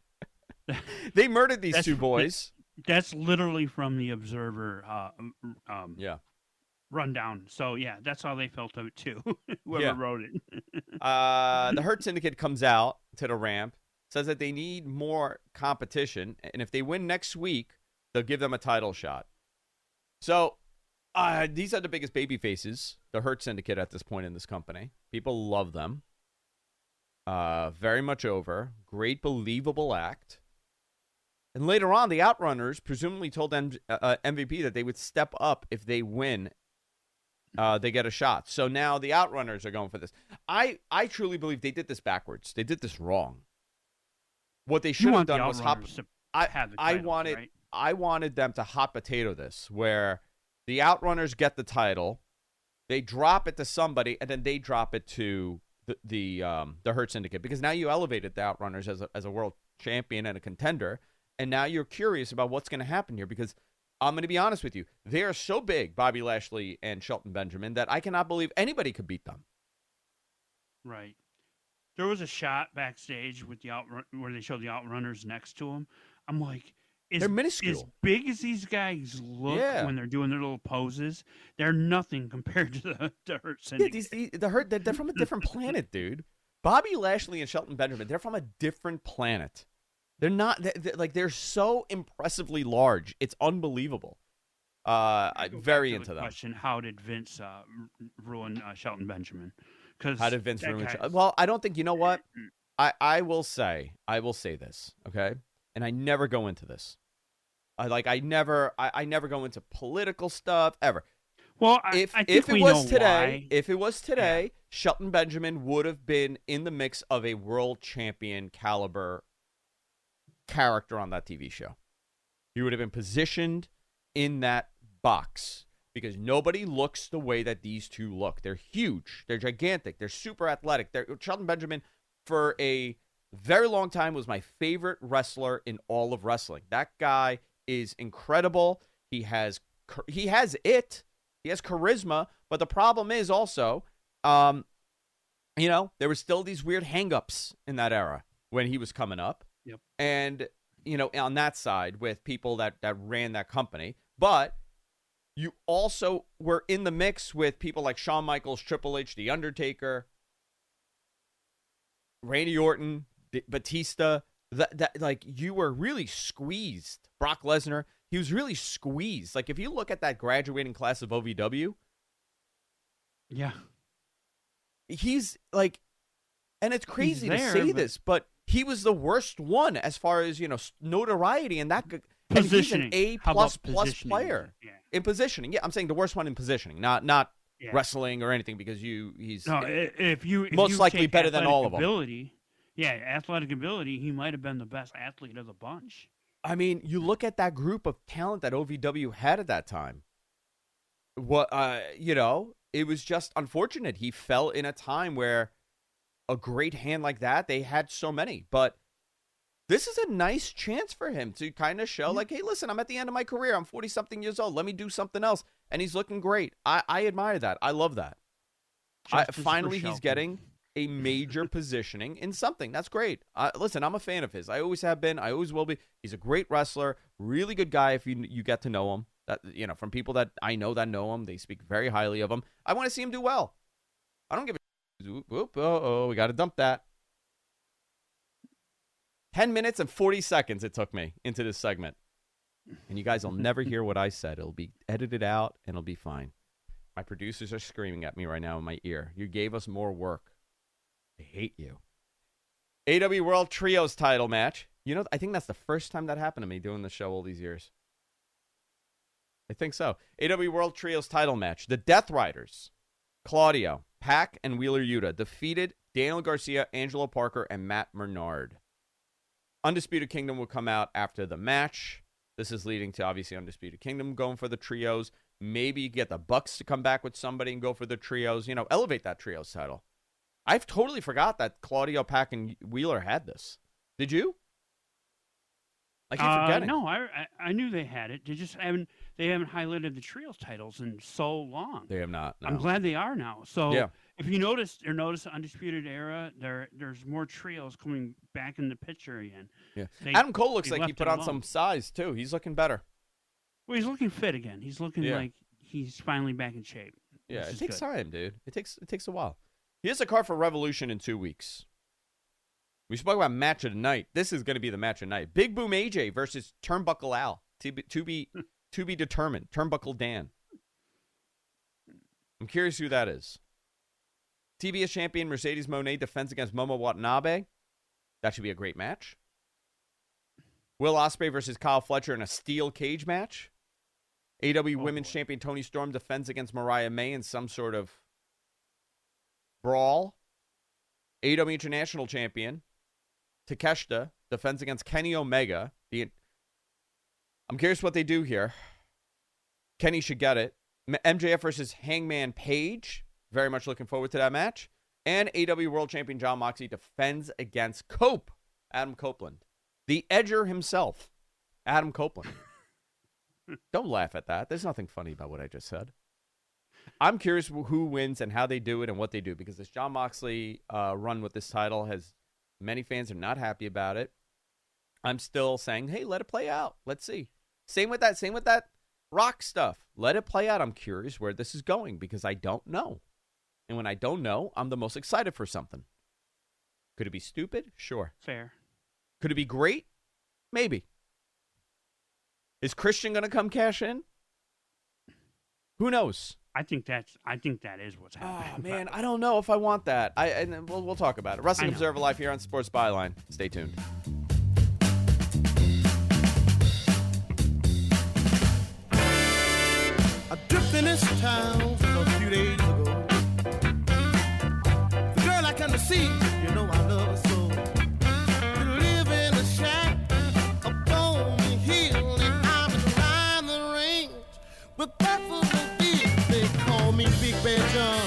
They murdered these That's- two boys. That's literally from the Observer uh, um, Yeah. rundown. So, yeah, that's how they felt of it, too, whoever Yeah. wrote it. Uh, the Hurt Syndicate comes out to the ramp, says that they need more competition, and if they win next week, they'll give them a title shot. So, uh, these are the biggest baby faces, the Hurt Syndicate at this point in this company. People love them. Uh, very much over. Great, believable act. And later on, the Outrunners presumably told M- uh, M V P that they would step up if they win. Uh, they get a shot. So now the Outrunners are going for this. I, I truly believe they did this backwards. They did this wrong. What they should have want the done was hot. Outrunners to I, have the I titles, wanted right? I wanted them to hot potato this, where the Outrunners get the title, they drop it to somebody, and then they drop it to the the um, the Hurt Syndicate, because now you elevated the Outrunners as a, as a world champion and a contender. And now you're curious about what's going to happen here, because I'm going to be honest with you. They are so big, Bobby Lashley and Shelton Benjamin, that I cannot believe anybody could beat them. Right. There was a shot backstage with the outrun where they showed the Outrunners next to him. I'm like, as, They're minuscule. as big as these guys look Yeah. when they're doing their little poses, they're nothing compared to the, the Hurt Yeah, Syndicate. these, the, the Hurt, they're, they're from a different planet, dude. Bobby Lashley and Shelton Benjamin, they're from a different planet. They're not, they're, they're, like, they're so impressively large. It's unbelievable. Uh, I'm Go back very to into the them. question: how did Vince uh, r- ruin uh, Shelton Benjamin? Because How did Vince ruin it? Well, I don't think, you know what? I, I will say, I will say this, okay? And I never go into this. I like, I never, I, I never go into political stuff, ever. Well, I, if I think if it we was know today, why. if it was today, Shelton Benjamin would have been in the mix of a world champion caliber character on that T V show. He would have been positioned in that box because nobody looks the way that these two look. They're huge. They're gigantic. They're super athletic. They're, Shelton Benjamin, for a very long time, was my favorite wrestler in all of wrestling. That guy is incredible. He has he has it. He has charisma. But the problem is also, um, you know, there were still these weird hang-ups in that era when he was coming up. Yep. And, you know, on that side with people that, that ran that company. But you also were in the mix with people like Shawn Michaels, Triple H, The Undertaker, Randy Orton, D- Batista. That, that, like, you were really squeezed. Brock Lesnar, he was really squeezed. Like, if you look at that graduating class of O V W, Yeah. He's like, and it's crazy He's to there, say but- this, but he was the worst one as far as, you know, s- notoriety and that. g- And he's an Positioning. A How plus about plus positioning? player Yeah. in positioning. Yeah, I'm saying the worst one in positioning, not not Yeah. wrestling or anything, because you he's No, i- if you if most you likely take better than athletic all of them. ability, yeah, athletic ability, he might have been the best athlete of the bunch. I mean, you look at that group of talent that O V W had at that time. What uh, you know, it was just unfortunate. He fell in a time where a great hand like that, they had so many. But this is a nice chance for him to kind of show, like, hey, listen, I'm at the end of my career. I'm forty-something years old. Let me do something else. And he's looking great. I, I admire that. I love that. I, Justice for finally, he's Shelton. getting a major positioning in something. That's great. Uh, listen, I'm a fan of his. I always have been. I always will be. He's a great wrestler, really good guy if you you get to know him. That you know, from people that I know that know him, they speak very highly of him. I want to see him do well. I don't give a whoop, whoop, oh, oh, we got to dump that. ten minutes and forty seconds it took me into this segment. And you guys will never hear what I said. It'll be edited out, and it'll be fine. My producers are screaming at me right now in my ear. You gave us more work. I hate you. A W World Trios title match. You know, I think that's the first time that happened to me doing the show all these years. I think so. A W World Trios title match. The Death Riders, Claudio, Pac, and Wheeler Yuta defeated Daniel Garcia, Angelo Parker, and Matt Menard. Undisputed Kingdom will come out after the match. This is leading to, obviously, Undisputed Kingdom going for the trios. Maybe you get the Bucks to come back with somebody and go for the trios. You know, elevate that trios title. I've totally forgot that Claudio, Pac, and Wheeler had this. Did you? I keep Uh, forgetting. no, I, I I knew they had it. They just haven't they haven't highlighted the trios titles in so long. They have not. No. I'm glad they are now. So Yeah. if you notice, or notice the Undisputed Era, there there's more trios coming back in the picture again. Yeah. They- Adam Cole looks they like he left put it on alone. some size, too. He's looking better. Well, he's looking fit again. He's looking Yeah. like he's finally back in shape. Yeah, which it is takes good. time, dude. It takes it takes a while. Here's a card for Revolution in two weeks. We spoke about match of the night. This is going to be the match of the night. Big Boom A J versus Turnbuckle Al. To be to be, to be determined. Turnbuckle Dan. I'm curious who that is. T B S champion Mercedes Moné defends against Momo Watanabe. That should be a great match. Will Ospreay versus Kyle Fletcher in a steel cage match. A W Women's Champion Toni Storm defends against Mariah May in some sort of brawl. A W International Champion Takeshita defends against Kenny Omega. The, I'm curious what they do here. Kenny should get it. M- M J F versus Hangman Page. Very much looking forward to that match. And A W World Champion Jon Moxley defends against Cope, Adam Copeland. The Edger himself, Adam Copeland. Don't laugh at that. There's nothing funny about what I just said. I'm curious who wins and how they do it and what they do, because this Jon Moxley uh, run with this title has many fans are not happy about it. I'm still saying, hey, let it play out. Let's see. Same with that. Same with that Rock stuff. Let it play out. I'm curious where this is going because I don't know. And when I don't know, I'm the most excited for something. Could it be stupid? Sure. Fair. Could it be great? Maybe. Is Christian going to come cash in? Who knows? I think that's. I think that is what's happening. Oh man, I don't know if I want that. I and we'll we'll talk about it. Wrestling Observer Live here on Sports Byline. Stay tuned. I dipped in this town a few days ago. The girl I come to see, you know I love her so. We live in a shack up on the hill, and I'm behind the range. But that for the deep, they call me Big Bad John.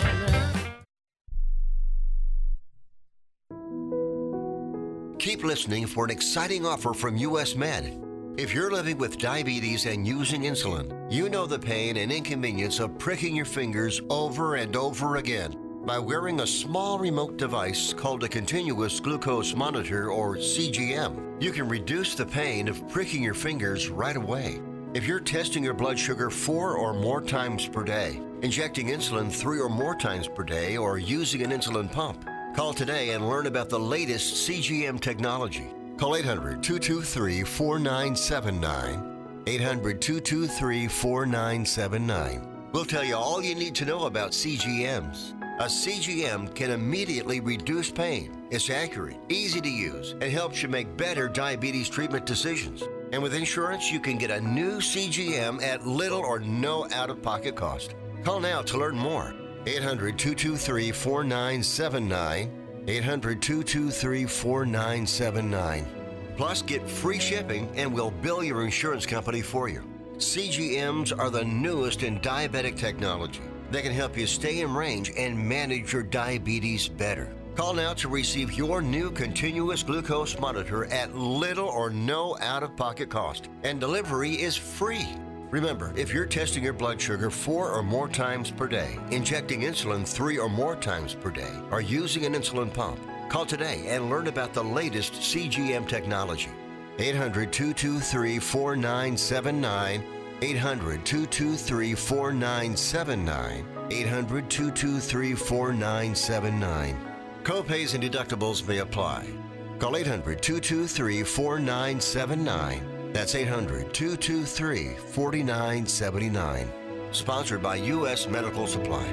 Keep listening for an exciting offer from U S Med. If you're living with diabetes and using insulin, you know the pain and inconvenience of pricking your fingers over and over again. By wearing a small remote device called a continuous glucose monitor, or C G M, you can reduce the pain of pricking your fingers right away. If you're testing your blood sugar four or more times per day, injecting insulin three or more times per day, or using an insulin pump, call today and learn about the latest C G M technology. Call eight hundred, two two three, four nine seven nine, eight hundred, two two three, four nine seven nine. We'll tell you all you need to know about C G Ms. A C G M can immediately reduce pain. It's accurate, easy to use, and helps you make better diabetes treatment decisions. And with insurance, you can get a new C G M at little or no out-of-pocket cost. Call now to learn more. eight hundred, two two three, four nine seven nine. eight hundred, two two three, four nine seven nine. Plus, get free shipping and we'll bill your insurance company for you. C G Ms are the newest in diabetic technology. They can help you stay in range and manage your diabetes better. Call now to receive your new continuous glucose monitor at little or no out-of-pocket cost. And delivery is free. Remember, if you're testing your blood sugar four or more times per day, injecting insulin three or more times per day, or using an insulin pump, call today and learn about the latest C G M technology. eight hundred, two two three, four nine seven nine. eight hundred, two two three, four nine seven nine. eight hundred, two two three, four nine seven nine. Copays and deductibles may apply. Call eight hundred, two two three, four nine seven nine. That's eight hundred, two two three, four nine seven nine. Sponsored by U S Medical Supply.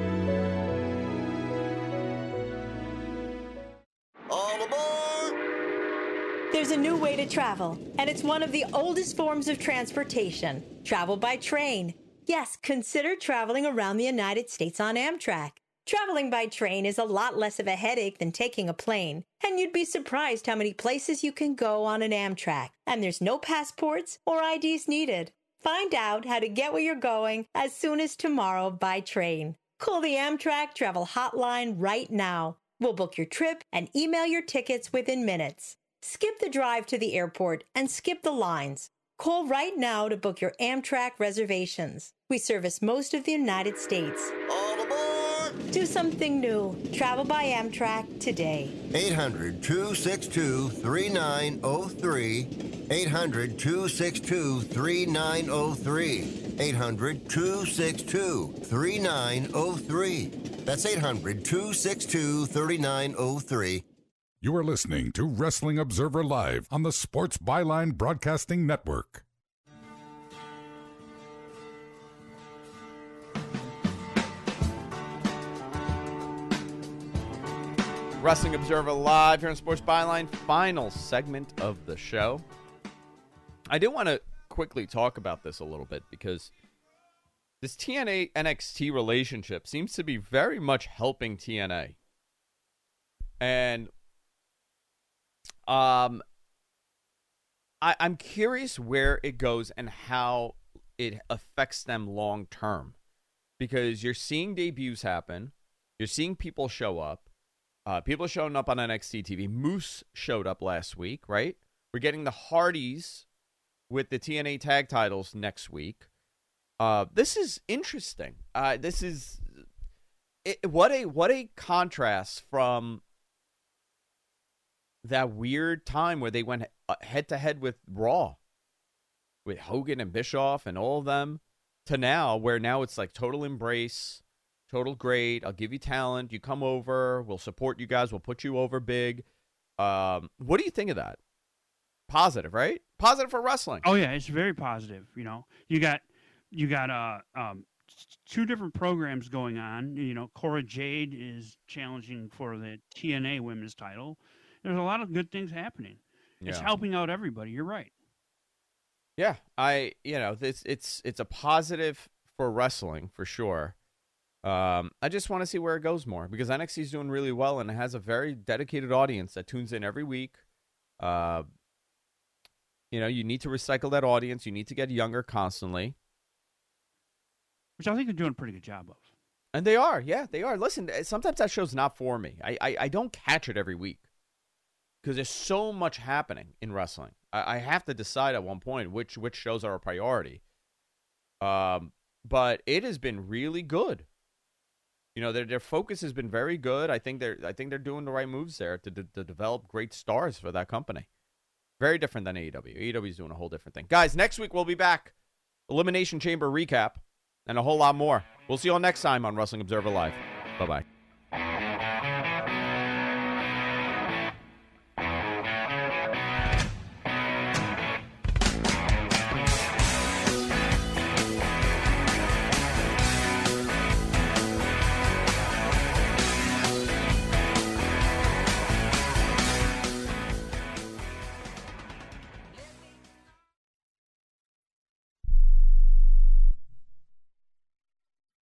All aboard! There's a new way to travel, and it's one of the oldest forms of transportation. Travel by train. Yes, consider traveling around the United States on Amtrak. Traveling by train is a lot less of a headache than taking a plane, and you'd be surprised how many places you can go on an Amtrak, and there's no passports or I Ds needed. Find out how to get where you're going as soon as tomorrow by train. Call the Amtrak Travel Hotline right now. We'll book your trip and email your tickets within minutes. Skip the drive to the airport and skip the lines. Call right now to book your Amtrak reservations. We service most of the United States. All aboard! Do something new. Travel by Amtrak today. eight hundred, two six two, three nine zero three. eight hundred, two six two, three nine zero three. eight hundred, two six two, three nine zero three. That's eight hundred, two six two, three nine zero three. You are listening to Wrestling Observer Live on the Sports Byline Broadcasting Network. Wrestling Observer Live here on Sports Byline, final segment of the show. I do want to quickly talk about this a little bit because this T N A N X T relationship seems to be very much helping T N A. And um, I, I'm curious where it goes and how it affects them long term. Because you're seeing debuts happen. You're seeing people show up. Uh, people showing up on N X T T V. Moose showed up last week, right? We're getting the Hardys with the T N A tag titles next week. Uh, this is interesting. Uh, this is it, what a what a contrast from that weird time where they went head to head with Raw, with Hogan and Bischoff and all of them, to now where now it's like total embrace. Total great. I'll give you talent. You come over. We'll support you guys. We'll put you over big. Um, what do you think of that? Positive, right? Positive for wrestling. Oh yeah, it's very positive. You know, you got you got uh um two different programs going on. You know, Cora Jade is challenging for the T N A Women's title. There's a lot of good things happening. It's Yeah. helping out everybody. You're right. Yeah, I you know this it's it's a positive for wrestling for sure. Um, I just want to see where it goes more because N X T is doing really well and it has a very dedicated audience that tunes in every week. Uh, you know, you need to recycle that audience. You need to get younger constantly. Which I think they're doing a pretty good job of. And they are. Yeah, they are. Listen, sometimes that show's not for me. I, I, I don't catch it every week because there's so much happening in wrestling. I, I have to decide at one point which, which shows are a priority. Um, but it has been really good. You know, their their focus has been very good. I think they're I think they're doing the right moves there to, to, to develop great stars for that company. Very different than A E W. A E W is doing a whole different thing. Guys, next week we'll be back. Elimination Chamber recap and a whole lot more. We'll see you all next time on Wrestling Observer Live. Bye-bye.